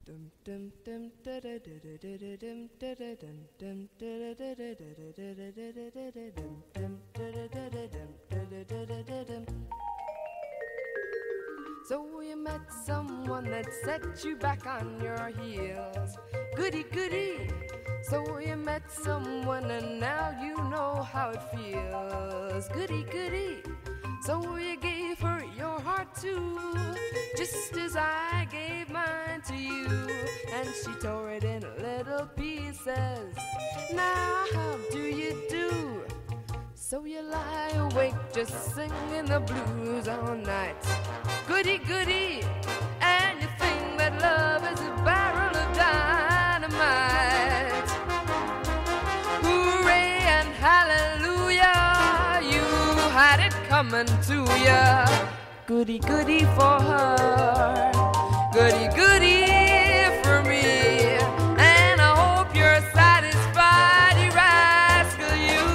Dum dum dum da da da da da da dum da da dum dum da da da da da da da da da da da dum dum da da da da dum da da da da da dum. So you met someone that set you back on your heels. Goody goody. So you met someone and now you know how it feels. Goody goody. So you gave her your heart too, just as I gave mine to you. And she tore it in little pieces. Now how do you do? So you lie awake just singing the blues all night. Goody goody. And you think that love is a barrel of dynamite. Hooray and hallelujah, you had it coming to ya. Goody goody for her, goody goody for me. And I hope you're satisfied, you rascal you.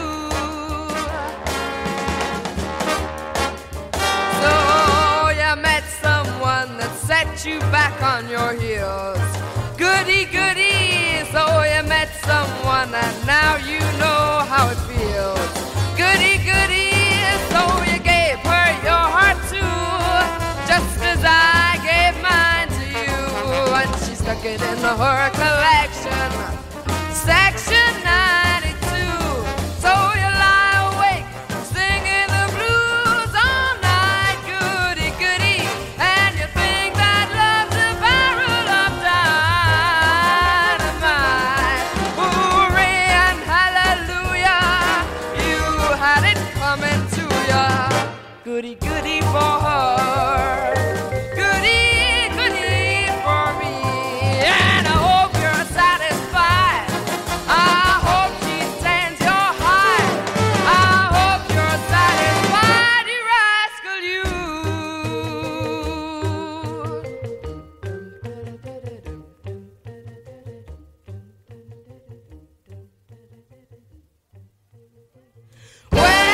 So you met someone that set you back on your heels. Goody goody. So you met someone and now you know how it feels. Goody goody. So you gave her your heart too, just as I gave mine to you. And she stuck it in her collection, section 92. So you lie awake singing the blues all night. Goody goody. And you think that love's a barrel of dynamite. Hooray and hallelujah, you had it coming to ya. Goody goody for her, goody goody for me. And I hope you're satisfied. I hope she stands your high. I hope you're satisfied, you rascal you. When